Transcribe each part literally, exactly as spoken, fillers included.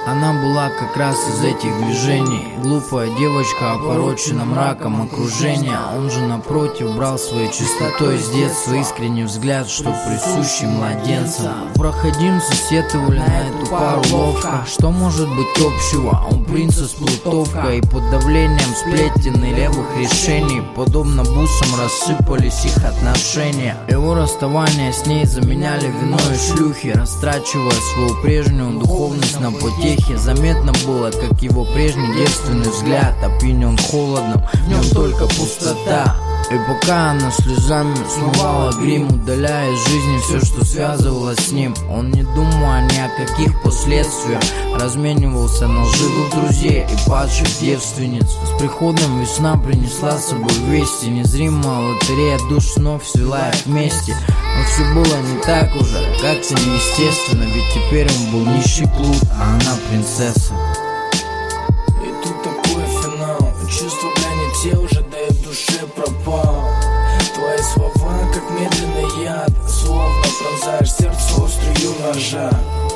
Она была как раз из этих движений. Глупая девочка, опорочена мраком окружения. Он же напротив брал своей чистотой с детства искренний взгляд, что присущий младенцам. Проходимцы сетовали на эту пару ловко. Что может быть общего? Он принцесс плутовка, и под давлением сплетен и левых решений подобно бусам рассыпались их отношения. Его расставание с ней заменяли вино и шлюхи, растрачивая свою прежнюю духовность на потехи. Заметно было, как его прежний девственный взгляд опьянен холодом, в нем только пустота. И пока она слезами смывала грим, удаляя из жизни все, что связывало с ним, он, не думая ни о каких последствиях, разменивался на лживых друзей и падших девственниц. С приходом весна принесла с собой вести. Незримая лотерея душ снов свела их вместе. Но все было не так уже, как-то неестественно, ведь теперь он был нищий плут, а она принцесса. И тут такой финал, чувства, бля, не те уже, да и в душе пропал. Твои слова, как медленный яд, словно пронзаешь сердце острию ножа.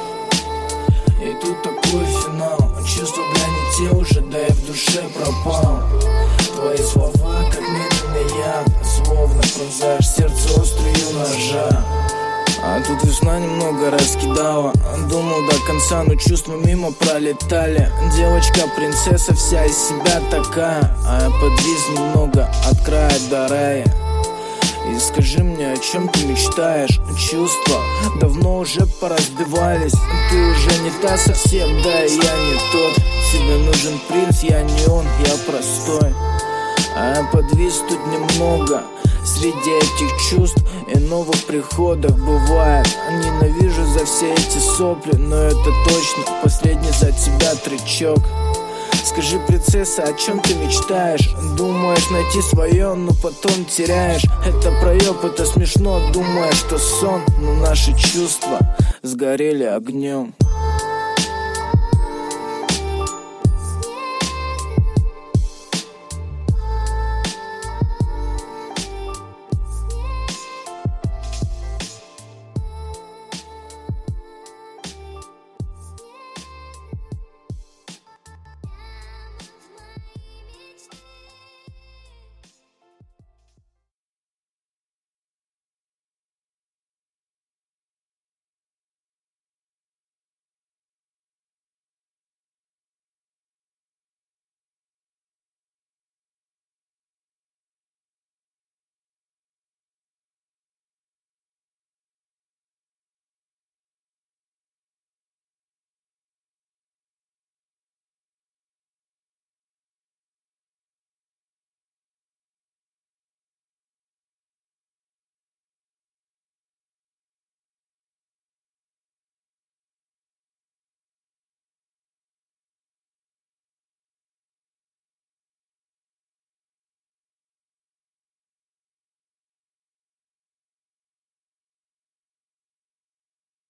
И тут такой финал, чувства, бля, не те уже, да и в душе пропал. Твои слова, как медленный яд, словно пронзаешь сердце острию ножа. А тут весна немного раскидала, думал до конца, но чувства мимо пролетали. Девочка принцесса вся из себя такая, а я подвис немного от края до рая. И скажи мне, о чем ты мечтаешь? Чувства давно уже поразбивались. Ты уже не та совсем, да и я не тот. Тебе нужен принц, я не он, я простой. А я подвис тут немного среди этих чувств и новых приходов бывает. Ненавижу за все эти сопли, но это точно последний за тебя тречок. Скажи, принцесса, о чем ты мечтаешь? Думаешь найти свое, но потом теряешь. Это проеб, это смешно, думаешь, что сон, но наши чувства сгорели огнем.